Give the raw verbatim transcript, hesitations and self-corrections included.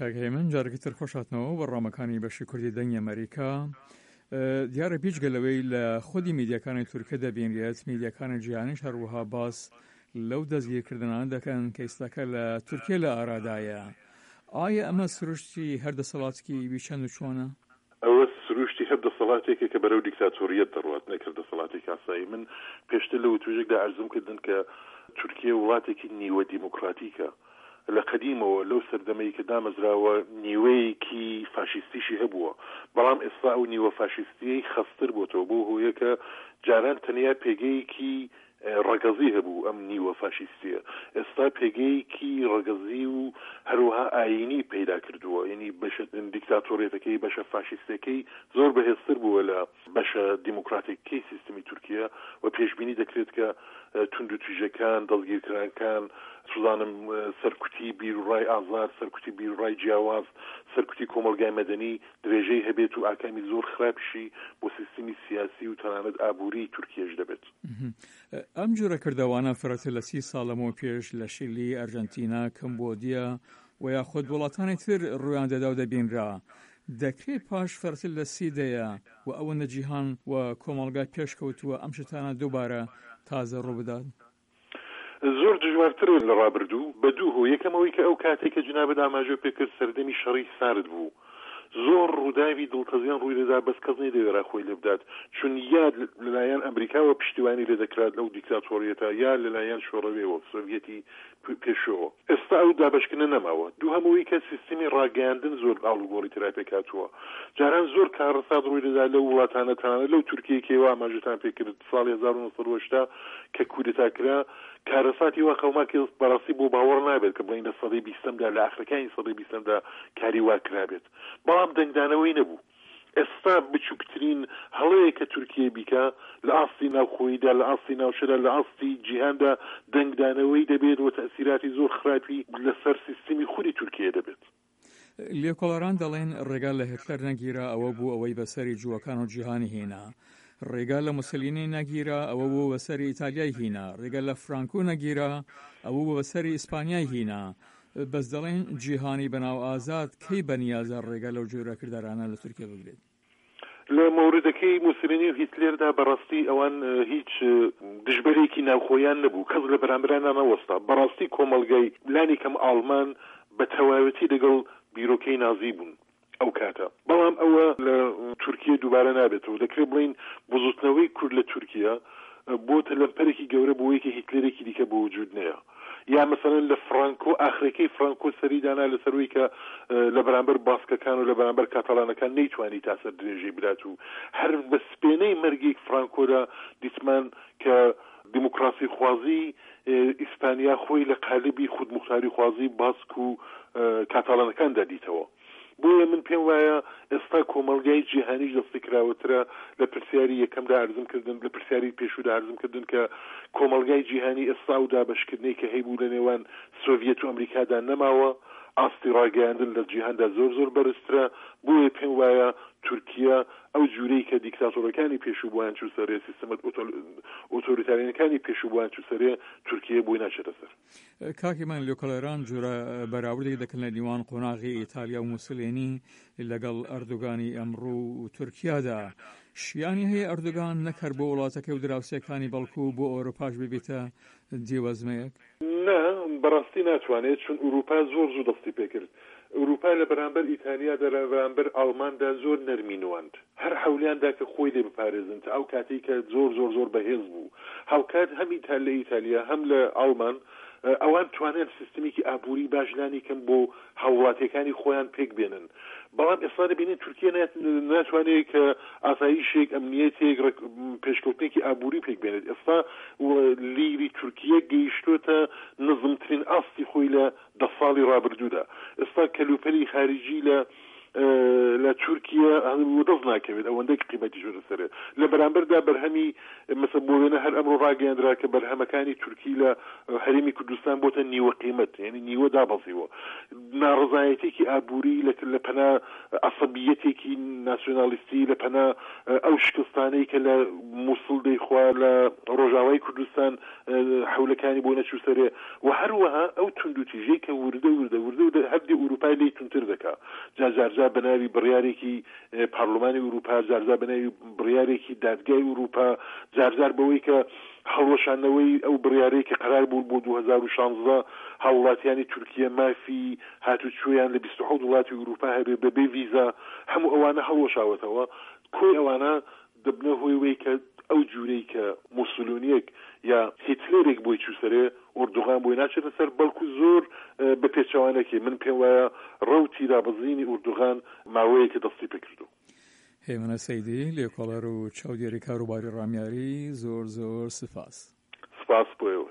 کاگەی من جارێکی تر خۆشاتنەوە بەڕامەکانی بەشی کوردی دەنگی ئەمریکا. دیارە پیچگەلەوەی لە خودی میدیاکانی تورکە دەبینرێت، میدیاکانی جیهانیش هەروەها باس لەو دەستگیرکردنانە دەکەن کە ئێستاکە لە تورکیا لە ئارادایە. ئایا ئەمە سروشتی هەردەسەڵاتێکی چەند و چۆنە؟ ئەوە سروشتی هەردەسەڵاتێکە کە بەرەو دیکتاتۆریەت دەڕوات، نەکرد دەسەڵاتێکی ئاسایی. من پێشتر لەو توێژێکدا عەرزم کردن کە تورکیا وڵاتێکی نیوە دیموکراتیکە. لە قەدیمەوە لەو سەردەمەی کە دامەزراوە نیوەیەکی فاشیستیشی هەبووە، بەڵام ئێستا ئەو نیوە فاشیستیەی خەستر بۆتەوە بۆ هۆیە کە جاران تەنیا پێگەیەکی ڕەگەزی هەبوو ئەم نیوە فاشیستیە، ئێستا پێگەیەکی ڕەگەزی و هەروەها ئاینی پەیدا کردووە. یعنی بەشە دیکتاتۆریەتەکەی بەشە فاشیستەکەی زۆر بەهێزتر بووە لە بەشە دیموکراتیکەی سیستمی تورکیا و پێشبینی دەکرێت کە تونند و تویژەکان، دەستگیرکرانکان، سوزانم سەرکوتی بیرڕای ئازاد، سەرکوتی بیرڕای جیاواز، سەرکوتی کۆمەلگای مەدەنی درێژەی هەبێت و ئاکامی زۆر خراپشی بۆ سیستمی سیاسی و تەنانەت ئابووری تورکیەش دەبێت. ئەم جۆرە کردەوانە فرەتە لە سی ساڵەمەوە پێش لە شیلی، ئەرجەنتینا، کەمبۆدیا و یاخود وڵاتانی تر ڕوویان دەدا و دەبینرا. دەکرێت پاش فرەتە لە سیدەیە و ئەوەندە جیهان و کۆمەلگای پێشکەوتووە ئەم شتانە دووبارە تازە ڕوو بدات؟ زۆر دژوارتر لە ڕابردوو بە دوو هۆ. یەکەمەوەی کە ئەو کاتێک کە جنابەت ئاماژە پێکرد سەردەمی شەڕی سارد بوو، زۆر ڕووداوی دڵتەزیان ڕووی دەدا، بەس کەس نەیدەوێرا خۆی لێ بدات، چون یا لەلایەن ئەمریکاوە پشتیوانی لێ دەکرات لەو دیکتاتۆریەتە، یا لەلایەن شۆڕەویەوە سۆڤیەتی پێشەوە. ئێستا ئەو دابشکردنە نەماوە. دوو هەمووی کە سیستمی ڕاگەیاندن زۆر ئاڵوگۆڕی ترا پێکاتووە. جاران زۆر کارڕسات ڕووی دەدا لەو وڵاتانە، تەنانەت لەو تورکیەکەوە ئاماژەتان پێکرد ساڵی هەزار و نۆ سەد و هەشتا کە کودتا کرا، کارەساتی وا قەوماکی بەڕاستی بۆ باوەڕ نابێت کە بڵین لە سەدەی بیستەمدا لە ئاخرەکانی سەدەی بیستەمدا کاری وا کرابێت، بەڵام دەنگدانەوەی نەبوو. ئێستا بچووکترین هەڵەیە کە تورکیە بیکە لە ئاستی ناوخۆییدا، لە ئاستی ناوشەدا، لە ئاستی جیهاندا دەنگدانەوەی دەبێت و تەسیراتی زۆر خراپی لەسەر سیستمی خودی تورکیە دەبێت. لێکۆڵەران دەڵێن ڕێگا لە هێتلەر نەگیرا، ئەوە بوو ئەوەی بەسەری جووەکان و جیهانی هێنا. ڕێگا لە موسولینی نەگیرا، ئەوە بوو بەسەری ئیتالیای هینا. ڕێگا لە فرانکۆ نەگیرا، ئەوە بوو بەسەری ئیسپانیای هینا. بەس دەڵێن جیهانی بەناو ئازاد کەی بەنیازە ڕێگا لەو جۆرە کردارانە لە تورکیا بگرێت؟ لە مۆردەکەی موسولینی و هیتلێردا بەڕاستی ئەوان هیچ دژبەرێکی ناوخۆیان نەبوو، کەس لە بەرامبەران نەوەستا. بەڕاستی کۆمەلگای لانی کەم ئاڵمان بە تەواوەتی لەگەڵ بیرۆکەی نازی بوون ئەو کاتە، بەڵام ئەوە لە تورکیا دووبارە نابێتەوە. دەکرێت بڵین بزوتنەوەی کورد لە تورکیا بۆتە لەمپەرێکی گەورە بۆیەکە هیتلێرێکی دیکە بۆ وجود نەیە. یا مثلا لە فرانکۆ ئاخرەکەی فرانکۆ سەریدانا لەسەروەی کە لە بەرامبەر باسکەکان و لە بەرامبەر کاتاڵانەکان نەیتوانی تاسەر درێژەی بدات و هەر بە سپێنەی مەرگی فرانکۆدا دیتمان کە دیموکراسی خوازی ئیسپانیا خۆی لە قالبی خودموختاری خوازی باسک و کاتاڵانەکاندا دیتەوە. بۆیە من پێم وایە ئێستا کۆمەلگای جیهانیش دەستی کراوەترە. لە پرسیاری یەکەمدا عەرزم کردن، لە پرسیاری پێشوودا عەرزم کردن کە کۆمەلگای جیهانی ئێستا و دابەشکردنەی کە هەیبوو لە نێوان سۆڤیەت و ئەمریکادا نەماوە، ئاستی ڕاگەیاندن لە جیهاندا زۆر زۆر بەرزترە. بۆیە پێم وایە تورکیا ئەو جوورەی کە دیکتاتۆرەکانی پێشووبووان چوو سەرێ، سیستەمە ئۆتۆریتاریەنەکانی پێشووبووان چوو سەرێ، تورکیا بۆی ناچێتە سەر. کاکی من لێکۆڵەران جۆرە بەراوردێک دەکەن لە دیوان قۆناغی ئیتالیا و موسولینی لەگەڵ ئەردۆگانی ئەمڕۆ و تورکیادا. شیانی هەیە ئەردۆگان نەکەر بۆ وڵاتەکە و دراوسەکانی بەڵکو بۆ ئەوروپاش ببێتە دیوەزمەیەک؟ نا، بەڕاستی ناتوانێت، چون ئەوروپا زۆر زوو دەستی پێکرد. ئەوروپا لە بەرامبەر ئیتالیادا لە بەرامبەر ئاڵماندا زۆر نەرمینوەند، هەر حەولیاندا کە خۆی لێ بپارێزن تا ئەو کاتی کە زۆر زۆر زۆر بەهێز بوو. هەڵکات هەم ئیتال لە ئیتالیا هەم لە ئاڵمان ئەوان توانێت سیستمێکی ئابووری باشلانی کەم بۆ هاوڵاتیەکانی خۆیان پێک بێنن. بەڵام ئێستا دەبینێت تورکیا ناتوانێت کە ئاسایشێک، ئەمنیەتێک، پێشکەوتنێکی ئابووری پێک بێنێت. ئێستا لیری تورکیا گەیشتۆتە نزمترین ئاستی خۆی لە دە ساڵی ڕابردوودا. ئێستا کەلوپەلی خارجی لە لە تورکیا دەست ناکەوێت ئەوەندەی قیمەتی ژۆرە سەرێ لە بەرامبەردا بەرهەمی مەسە بۆ وێنە هەر ئەمڕۆ ڕاگەیاندرا کە بەرهەمەکانی تورکی لە هەرێمی کوردستان بۆتە نیوە قیمەت یعنی نیوە دابەزیوە ناڕزایەتێکی ئابووری لە پەنا عەسەبیەتێکی ناسیۆنالیستی لە پەنا ئەو شکستانەی کە لە مووسڵ دەیخوا لە ڕۆژاوای کوردستان حولەکانی بۆ نەچوو سەرێ و هەروەها ئەو توندوتیژەی کە وردە وردە وردە وردە هەردی ئوروپای لی تونتر دەکا جارجار بەناوی بڕیارێکی پارلمانی ئوروپا جارجار بەناوی بڕیارێکی دادگای ئوروپا جارجار بەوەی کە هەڵوەشانەوەی ئەو بڕیارەی کە قەرار بوو بۆ دوو هەزار و شانزدە هاوڵاتیانی تورکیا مافی هاتوچۆیان لە بیست و حەوت وڵاتی ئوروپا هەبێ بەبێ ڤیزا هەموو ئەوانە هەڵوەشاوەتەوە کۆی ئەوانە دەبنە هۆی وەی کە ئەو جوورەی کە موسولونیەک یا هیتلێرێک بۆی چووسەرێ ئوردوغان بۆی ناچێتە سەر بەڵکو زۆر بە پێچەوانێکی من پێم وایە ڕەوتی دابەزینی ئوردوغان ماوەیەکە دەستی پێکردو. هێمنە سەیدی لێکۆڵەر و چاودێری کاروباری ڕامیاری زۆر زۆر سپاس. سپاس بۆیەوە.